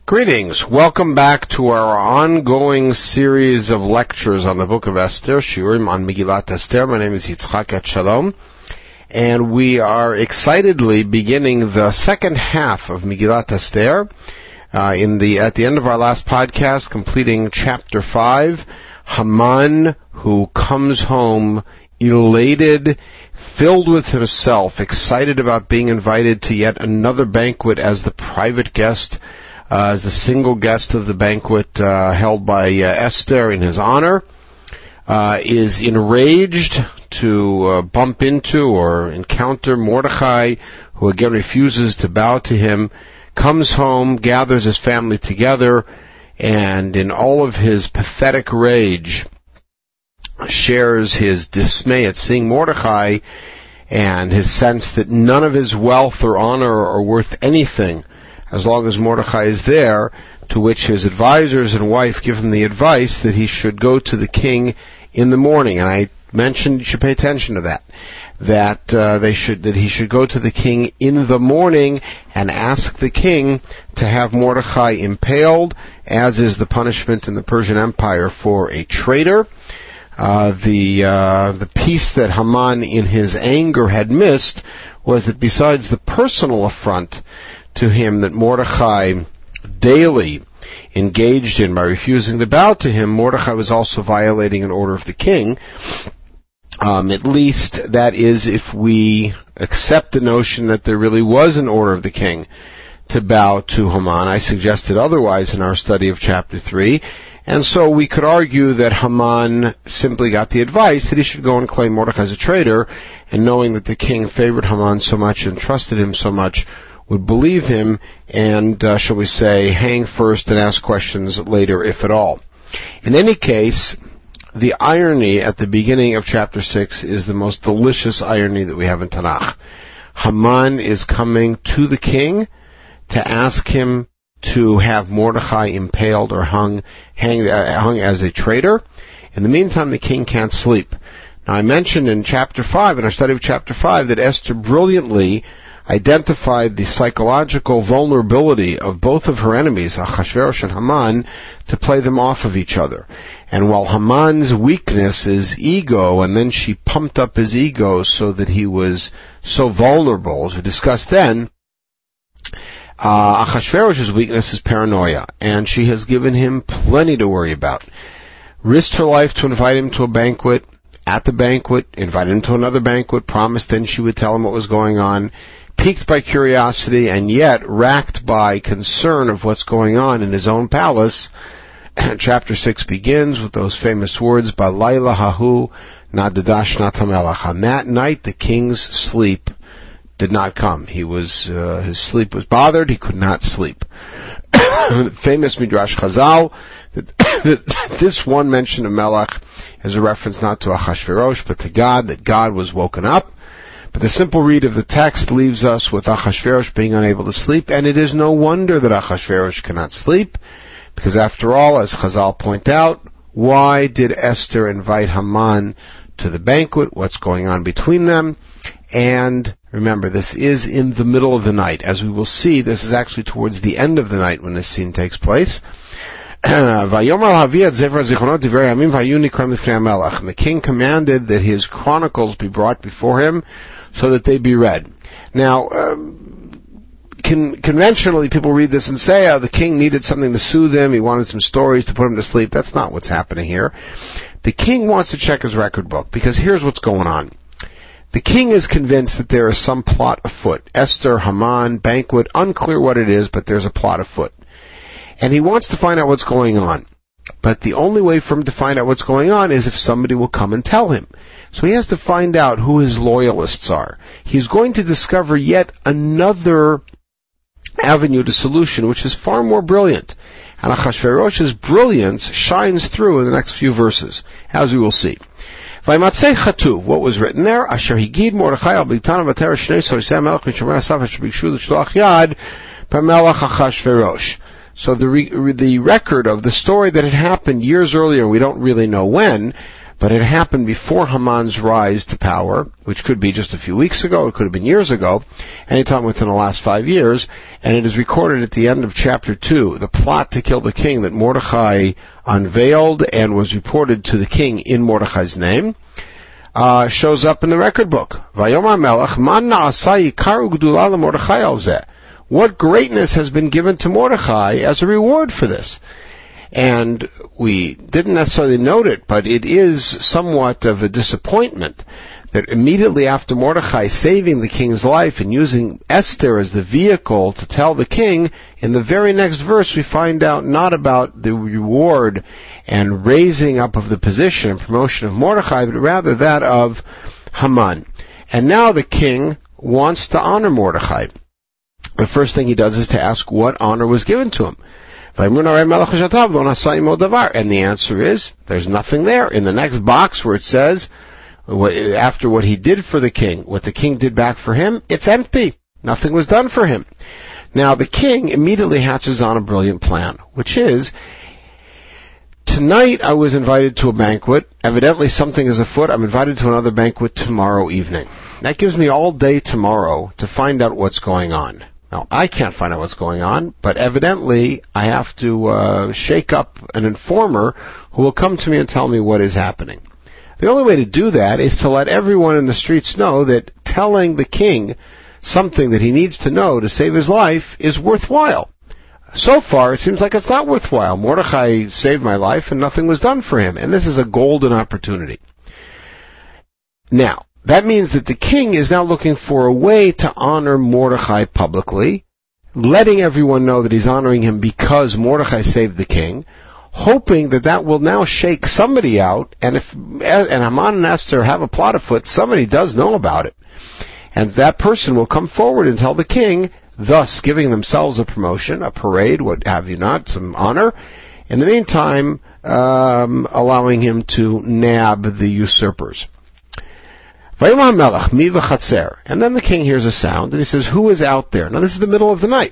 Greetings. Welcome back to our ongoing series of lectures on the Book of Esther, Shiurim on Megillat Esther. My name is Yitzchak Etshalom, and we are excitedly beginning the second half of Megillat Esther. At the end of our last podcast, completing chapter 5, Haman, who comes home elated, filled with himself, excited about being invited to yet another banquet as the private guest, as the single guest of the banquet held by Esther in his honor, is enraged to bump into or encounter Mordechai, who again refuses to bow to him, comes home, gathers his family together, and in all of his pathetic rage, shares his dismay at seeing Mordechai and his sense that none of his wealth or honor are worth anything as long as Mordechai is there, to which his advisors and wife give him the advice that he should go to the king in the morning. And I mentioned you should pay attention to that he should go to the king in the morning and ask the king to have Mordechai impaled, as is the punishment in the Persian Empire for a traitor. The piece that Haman in his anger had missed was that besides the personal affront to him that Mordechai daily engaged in by refusing to bow to him, Mordechai was also violating an order of the king. At least that is if we accept the notion that there really was an order of the king to bow to Haman. I suggested otherwise in our study of chapter 3. And so we could argue that Haman simply got the advice that he should go and claim Mordechai as a traitor, and knowing that the king favored Haman so much and trusted him so much, would believe him and, shall we say, hang first and ask questions later, if at all. In any case, the irony at the beginning of chapter 6 is the most delicious irony that we have in Tanakh. Haman is coming to the king to ask him to have Mordechai impaled or hung as a traitor. In the meantime, the king can't sleep. Now, I mentioned in chapter 5, in our study of chapter 5, that Esther brilliantly identified the psychological vulnerability of both of her enemies, Achashverosh and Haman, to play them off of each other. And while Haman's weakness is ego, and then she pumped up his ego so that he was so vulnerable, as we discussed then, Achashverosh's weakness is paranoia, and she has given him plenty to worry about. Risked her life to invite him to a banquet. At the banquet, invited him to another banquet, promised then she would tell him what was going on, piqued by curiosity and yet racked by concern of what's going on in his own palace. Chapter 6 begins with those famous words, Balayla hahu nadadash nat hamelach. On that night, the king's sleep did not come. His sleep was bothered. He could not sleep. Famous Midrash Chazal, that this one mention of Melech is a reference not to Achashverosh, but to God, that God was woken up. But the simple read of the text leaves us with Achashverosh being unable to sleep, and it is no wonder that Achashverosh cannot sleep, because after all, as Chazal point out, why did Esther invite Haman to the banquet? What's going on between them? And remember, this is in the middle of the night. As we will see, this is actually towards the end of the night when this scene takes place. And the king commanded that his chronicles be brought before him so that they be read. Now, conventionally, people read this and say, the king needed something to soothe him, he wanted some stories to put him to sleep. That's not what's happening here. The king wants to check his record book, because here's what's going on. The king is convinced that there is some plot afoot. Esther, Haman, banquet, unclear what it is, but there's a plot afoot. And he wants to find out what's going on. But the only way for him to find out what's going on is if somebody will come and tell him. So he has to find out who his loyalists are. He's going to discover yet another avenue to solution, which is far more brilliant. And Achashverosh's brilliance shines through in the next few verses, as we will see. Vaymatzei chatuv, what was written there? Asher higid Mordechai al bigtanav v'ter shnei sarisei melech mishomer asaf asher bikshu l'shloach yad b'melech Achashverosh. So the record of the story that had happened years earlier, we don't really know when, But it happened before Haman's rise to power, which could be just a few weeks ago, it could have been years ago, anytime within the last 5 years, and it is recorded at the end of chapter 2, the plot to kill the king that Mordechai unveiled and was reported to the king in Mordechai's name, shows up in the record book. Vayomar Melech, man na'asa yikaru gdula leMordechai al zeh. What greatness has been given to Mordechai as a reward for this? And we didn't necessarily note it, but it is somewhat of a disappointment that immediately after Mordechai saving the king's life and using Esther as the vehicle to tell the king, in the very next verse we find out not about the reward and raising up of the position and promotion of Mordechai, but rather that of Haman. And now the king wants to honor Mordechai. The first thing he does is to ask what honor was given to him. And the answer is, there's nothing there. In the next box where it says, after what he did for the king, what the king did back for him, it's empty. Nothing was done for him. Now the king immediately hatches on a brilliant plan, which is, tonight I was invited to a banquet. Evidently something is afoot. I'm invited to another banquet tomorrow evening. That gives me all day tomorrow to find out what's going on. Now, I can't find out what's going on, but evidently I have to shake up an informer who will come to me and tell me what is happening. The only way to do that is to let everyone in the streets know that telling the king something that he needs to know to save his life is worthwhile. So far, it seems like it's not worthwhile. Mordechai saved my life and nothing was done for him, and this is a golden opportunity. Now, that means that the king is now looking for a way to honor Mordechai publicly, letting everyone know that he's honoring him because Mordechai saved the king, hoping that that will now shake somebody out, and Haman and Esther have a plot afoot, somebody does know about it. And that person will come forward and tell the king, thus giving themselves a promotion, a parade, what have you not, some honor. In the meantime, allowing him to nab the usurpers. And then the king hears a sound, and he says, who is out there? Now this is the middle of the night.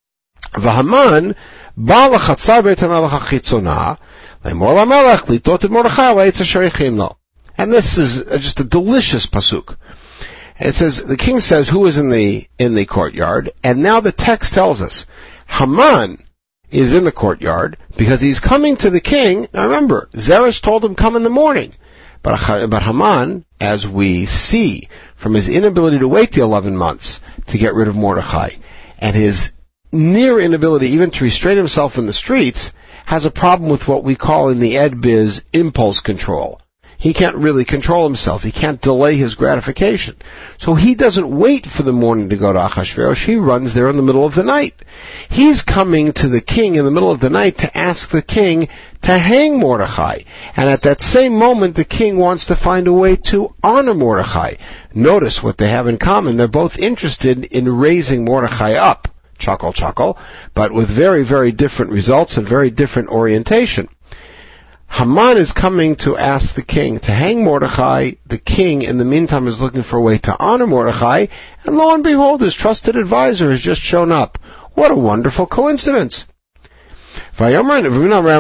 And this is just a delicious pasuk. It says, the king says, who is in the courtyard? And now the text tells us, Haman is in the courtyard because he's coming to the king. Now remember, Zeresh told him, come in the morning. But Haman, as we see from his inability to wait the 11 months to get rid of Mordechai, and his near inability even to restrain himself in the streets, has a problem with what we call in the Ed Biz impulse control. He can't really control himself. He can't delay his gratification. So he doesn't wait for the morning to go to Achashverosh. He runs there in the middle of the night. He's coming to the king in the middle of the night to ask the king to hang Mordechai. And at that same moment, the king wants to find a way to honor Mordechai. Notice what they have in common. They're both interested in raising Mordechai up. Chuckle, chuckle. But with very, very different results and very different orientation. Haman is coming to ask the king to hang Mordechai. The king, in the meantime, is looking for a way to honor Mordechai. And lo and behold, his trusted advisor has just shown up. What a wonderful coincidence. So they announced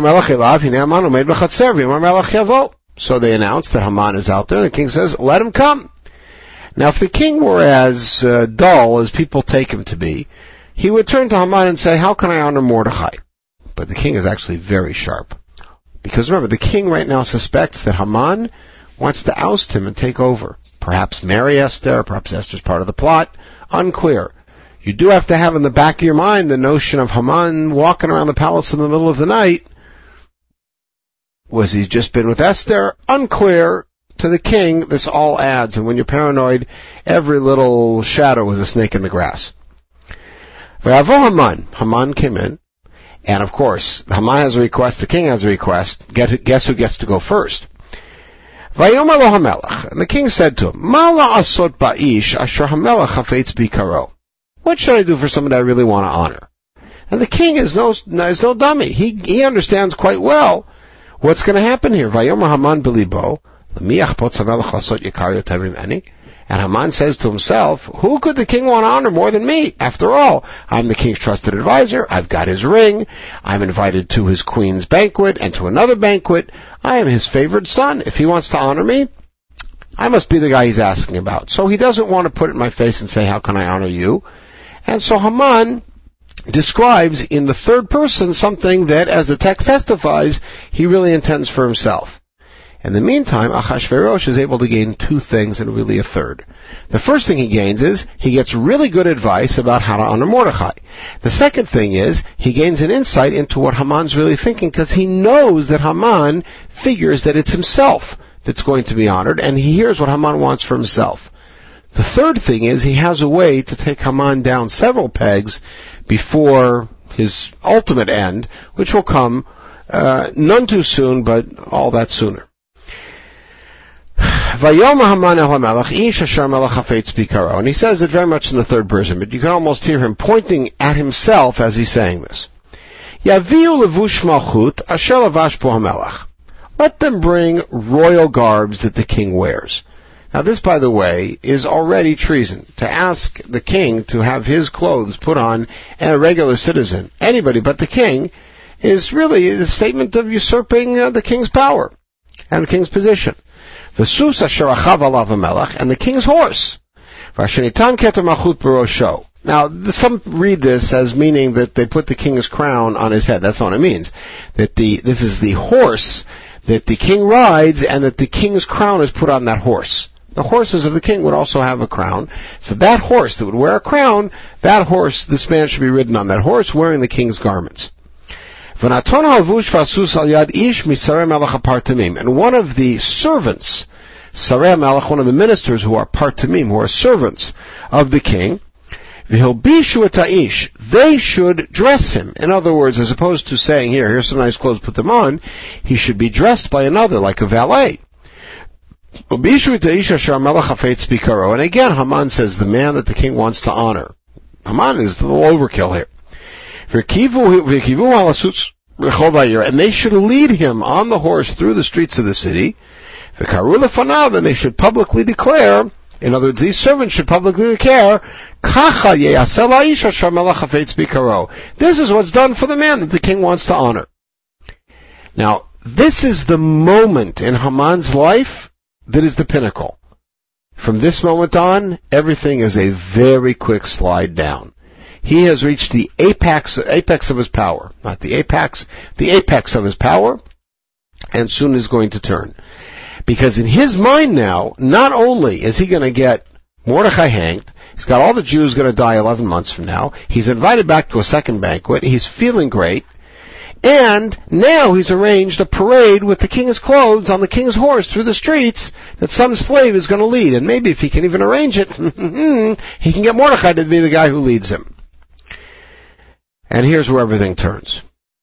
that Haman is out there, and the king says, let him come. Now, if the king were as dull as people take him to be, he would turn to Haman and say, how can I honor Mordechai? But the king is actually very sharp. Because remember, the king right now suspects that Haman wants to oust him and take over. Perhaps marry Esther, perhaps Esther's part of the plot. Unclear. You do have to have in the back of your mind the notion of Haman walking around the palace in the middle of the night. Was he just been with Esther? Unclear. To the king, this all adds. And when you're paranoid, every little shadow is a snake in the grass. Haman came in. And of course, Haman has a request, the king has a request. Guess who gets to go first? And the king said to him, what should I do for somebody I really want to honor? And the king is no dummy. He understands quite well what's going to happen here. And Haman says to himself, who could the king want to honor more than me? After all, I'm the king's trusted advisor. I've got his ring. I'm invited to his queen's banquet and to another banquet. I am his favored son. If he wants to honor me, I must be the guy he's asking about. So he doesn't want to put it in my face and say, how can I honor you? And so Haman describes in the third person something that, as the text testifies, he really intends for himself. In the meantime, Achashverosh is able to gain two things and really a third. The first thing he gains is he gets really good advice about how to honor Mordechai. The second thing is he gains an insight into what Haman's really thinking, because he knows that Haman figures that it's himself that's going to be honored, and he hears what Haman wants for himself. The third thing is he has a way to take Haman down several pegs before his ultimate end, which will come none too soon, but all that sooner. And he says it very much in the third person, but you can almost hear him pointing at himself as he's saying this. Let them bring royal garbs that the king wears. Now this, by the way, is already treason. To ask the king to have his clothes put on and a regular citizen, anybody but the king, is really a statement of usurping the king's power and the king's position. The sus asher achav alav hamelech, and the king's horse. V'ashenitan keter malchut b'rosho. Now, some read this as meaning that they put the king's crown on his head. That's not what it means. That this is the horse that the king rides, and that the king's crown is put on that horse. The horses of the king would also have a crown. So that horse that would wear a crown, that horse, this man should be ridden on that horse wearing the king's garments. And one of the servants, Sarei HaMelech, one of the ministers who are partamim, who are servants of the king, they should dress him. In other words, as opposed to saying, here's some nice clothes, put them on, he should be dressed by another, like a valet. And again, Haman says, the man that the king wants to honor. Haman is the little overkill here. And they should lead him on the horse through the streets of the city. And they should publicly declare, in other words, these servants should publicly declare, this is what's done for the man that the king wants to honor. Now, this is the moment in Haman's life that is the pinnacle. From this moment on, everything is a very quick slide down. He has reached the apex of his power. Not the apex of his power, and soon is going to turn. Because in his mind now, not only is he going to get Mordechai hanged, he's got all the Jews going to die 11 months from now, he's invited back to a second banquet, he's feeling great, and now he's arranged a parade with the king's clothes on the king's horse through the streets that some slave is going to lead. And maybe if he can even arrange it, he can get Mordechai to be the guy who leads him. And here's where everything turns.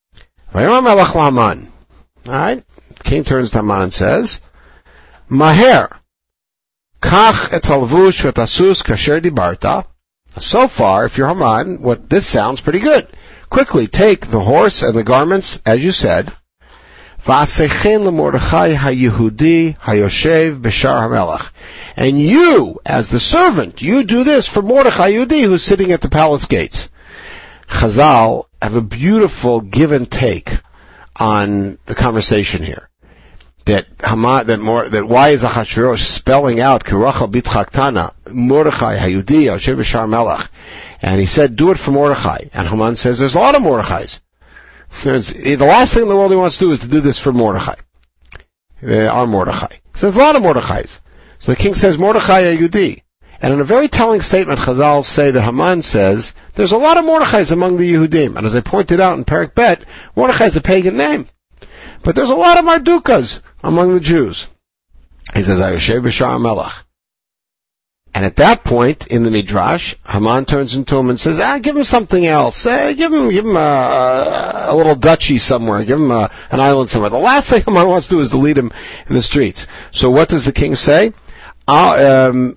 Alright? The king turns to Haman and says, Maher, kach et halvush v'tasus kasher dibarta. So far, if you're Haman, this sounds pretty good. Quickly take the horse and the garments, as you said, v'asechen leMordechai haYehudi hayoshev b'shar hamelech. And you, as the servant, you do this for Mordechai Yehudi, who's sitting at the palace gates. Chazal have a beautiful give and take on the conversation here. That why is Achashverosh spelling out Kirachal bitchaktana Mordechai Hayudi Yoshev b'shar melech, and he said, do it for Mordechai. And Haman says, there's a lot of Mordechais. The last thing in the world he wants to do is to do this for Mordechai, our Mordechai. So there's a lot of Mordechais. So the king says, Mordechai Hayudi. And in a very telling statement, Chazal say that Haman says, there's a lot of Mordechais among the Yehudim. And as I pointed out in Perek Bet, Mordechai is a pagan name. But there's a lot of Mardukas among the Jews. He says, Hayoshev b'shar melech. And at that point, in the Midrash, Haman turns into him and says, give him something else. Give him a little duchy somewhere. Give him an island somewhere. The last thing Haman wants to do is to lead him in the streets. So what does the king say? Don't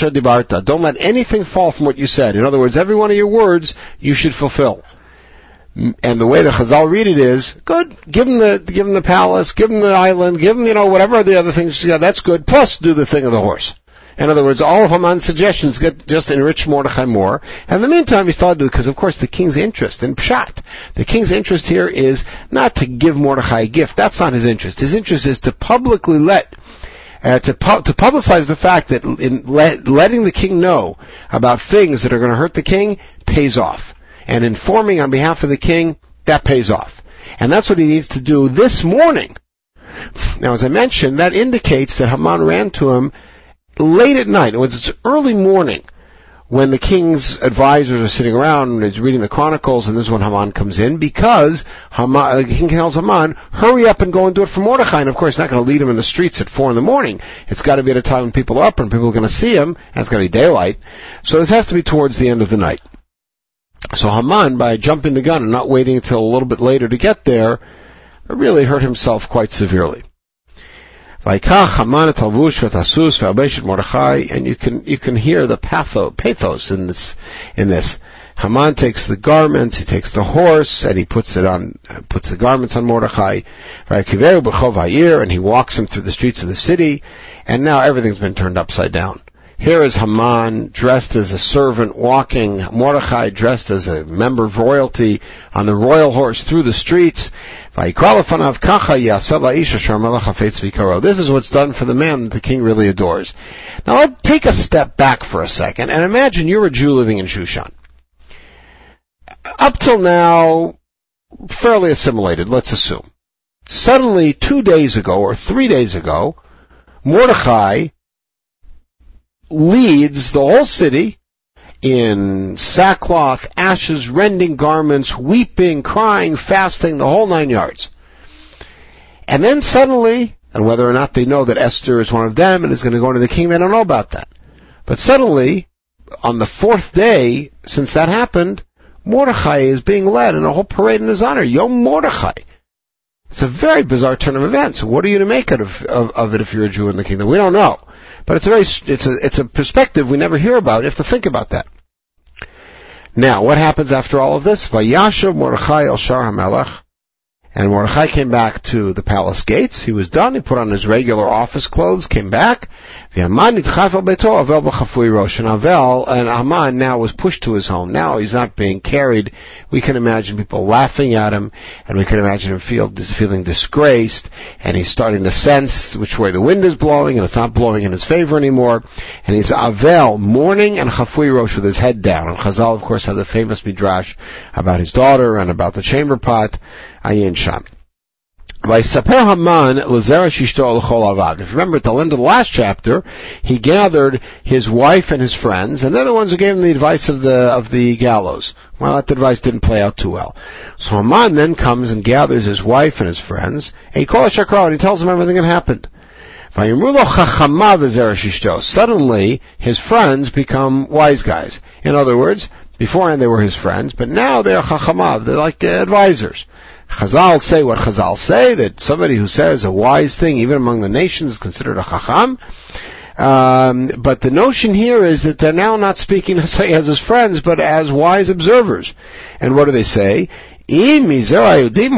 let anything fall from what you said. In other words, every one of your words you should fulfill. And the way that Chazal read it is, good, give him the palace, give him the island, give him, whatever the other things, that's good, plus do the thing of the horse. In other words, all of Haman's suggestions just enrich Mordechai more. And in the meantime, he thought, because of course the king's interest in Pshat, the king's interest here is not to give Mordechai a gift. That's not his interest. His interest is to publicly to publicize the fact that letting the king know about things that are going to hurt the king pays off. And informing on behalf of the king, that pays off. And that's what he needs to do this morning. Now, as I mentioned, that indicates that Haman ran to him late at night. It was early morning when the king's advisors are sitting around and he's reading the Chronicles, and this is when Haman comes in, because the king tells Haman, hurry up and go and do it for Mordechai. And of course, he's not going to lead him in the streets at 4 a.m. It's got to be at a time when people are up and people are going to see him, and it's got to be daylight. So this has to be towards the end of the night. So Haman, by jumping the gun and not waiting until a little bit later to get there, really hurt himself quite severely. And you can hear the pathos in this. Haman takes the garments, he takes the horse, and he puts the garments on Mordechai, and he walks him through the streets of the city, and now everything's been turned upside down. Here is Haman dressed as a servant walking, Mordechai dressed as a member of royalty on the royal horse through the streets. This is what's done for the man that the king really adores. Now let's take a step back for a second and imagine you're a Jew living in Shushan. Up till now, fairly assimilated, let's assume. Suddenly, 2 days ago or 3 days ago, Mordechai leads the whole city in sackcloth, ashes, rending garments, weeping, crying, fasting, the whole 9 yards. And then suddenly, and whether or not they know that Esther is one of them and is going to go into the king, they don't know about that. But suddenly, on the 4th day since that happened, Mordechai is being led in a whole parade in his honor. Yom Mordechai. It's a very bizarre turn of events. What are you to make of it if you're a Jew in the kingdom? We don't know. But it's a perspective we never hear about. You have to think about that. Now, what happens after all of this? Vayashav Mordechai el Shar HaMelech. And Mordechai came back to the palace gates. He was done. He put on his regular office clothes, came back. And Haman now was pushed to his home. Now he's not being carried. We can imagine people laughing at him, and we can imagine him feeling disgraced, and he's starting to sense which way the wind is blowing, and it's not blowing in his favor anymore. And he's Avel, mourning, and Chafui Rosh with his head down. And Chazal, of course, has a famous midrash about his daughter and about the chamber pot. Ayin Sham. If you remember at the end of the last chapter, he gathered his wife and his friends, and they're the ones who gave him the advice of the gallows. Well, that advice didn't play out too well. So Haman then comes and gathers his wife and his friends, and he tells them everything that happened. Suddenly, his friends become wise guys. In other words, beforehand they were his friends, but now they're chachamav, they're like advisors. Chazal say what Chazal say, that somebody who says a wise thing, even among the nations, is considered a chacham. But the notion here is that they're now not speaking necessarily as his friends, but as wise observers. And what do they say? Oh, we didn't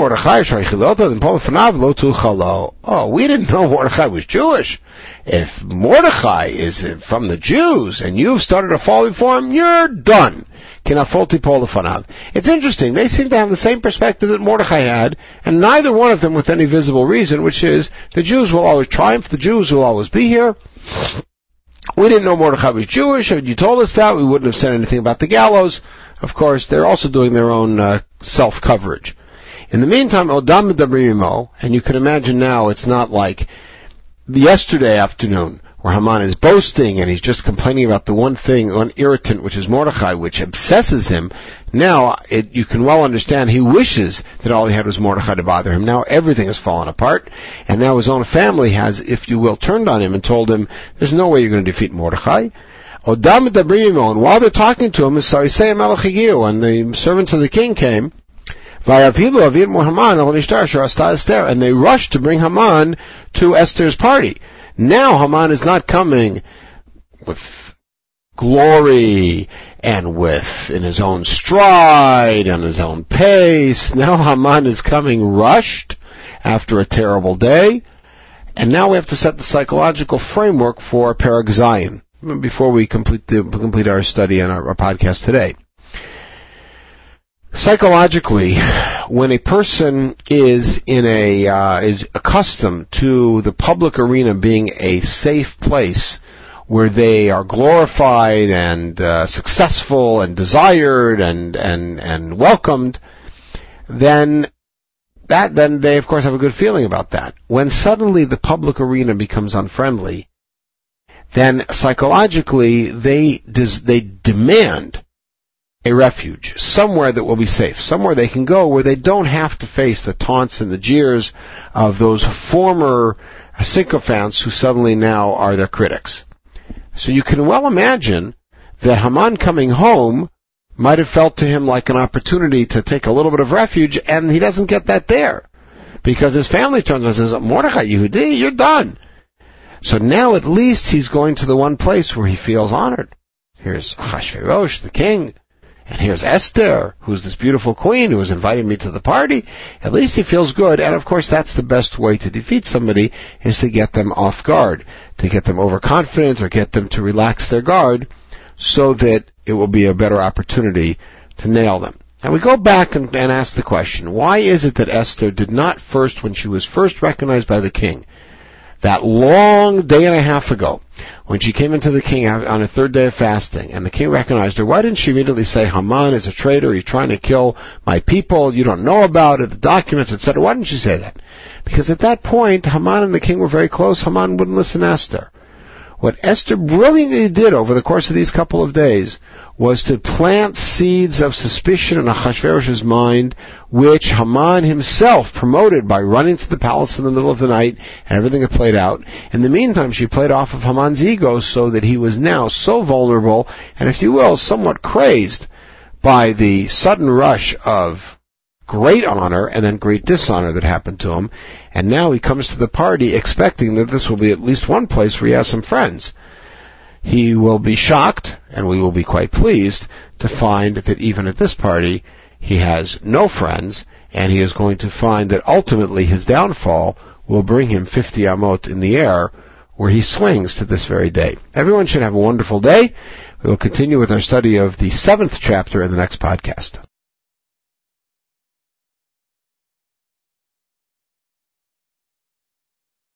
know Mordechai was Jewish. If Mordechai is from the Jews, and you've started to fall before him, you're done. It's interesting. They seem to have the same perspective that Mordechai had, and neither one of them with any visible reason, which is the Jews will always triumph, the Jews will always be here. We didn't know Mordechai was Jewish. If you told us that, we wouldn't have said anything about the gallows. Of course, they're also doing their own self-coverage. In the meantime, Odam Dabrimo, and you can imagine now it's not like yesterday afternoon, where Haman is boasting and he's just complaining about the one irritant, which is Mordechai, which obsesses him. Now, you can well understand he wishes that all he had was Mordechai to bother him. Now everything has fallen apart, and now his own family has, if you will, turned on him and told him, there's no way you're going to defeat Mordechai. Odam Dabrimo, and while they're talking to him, and the servants of the king came, and they rushed to bring Haman to Esther's party. Now Haman is not coming with glory and in his own stride and his own pace. Now Haman is coming rushed after a terrible day, and now we have to set the psychological framework for Perek Zayin before we complete our study and our podcast today. Psychologically, when a person is is accustomed to the public arena being a safe place where they are glorified and successful and desired and welcomed, then they of course have a good feeling about that. When suddenly the public arena becomes unfriendly, then psychologically they demand a refuge, somewhere that will be safe, somewhere they can go where they don't have to face the taunts and the jeers of those former sycophants who suddenly now are their critics. So you can well imagine that Haman coming home might have felt to him like an opportunity to take a little bit of refuge, and he doesn't get that there, because his family turns and says, Mordechai, Yehudi, you're done. So now at least he's going to the one place where he feels honored. Here's Achashverosh, the king, and here's Esther, who's this beautiful queen who has invited me to the party. At least he feels good, and of course that's the best way to defeat somebody, is to get them off guard, to get them overconfident or get them to relax their guard so that it will be a better opportunity to nail them. And we go back and ask the question, why is it that Esther did not first, when she was first recognized by the king, that long day and a half ago, when she came into the king on her third day of fasting, and the king recognized her, why didn't she immediately say, Haman is a traitor, he's trying to kill my people, you don't know about it, the documents, etc.? Why didn't she say that? Because at that point, Haman and the king were very close. Haman wouldn't listen to Esther. What Esther brilliantly did over the course of these couple of days was to plant seeds of suspicion in Achashverosh's mind, which Haman himself promoted by running to the palace in the middle of the night, and everything had played out. In the meantime, she played off of Haman's ego so that he was now so vulnerable, and if you will, somewhat crazed by the sudden rush of great honor and then great dishonor that happened to him. And now he comes to the party expecting that this will be at least one place where he has some friends. He will be shocked, and we will be quite pleased to find that even at this party he has no friends, and he is going to find that ultimately his downfall will bring him 50 amot in the air, where he swings to this very day. Everyone should have a wonderful day. We will continue with our study of the 7th chapter in the next podcast.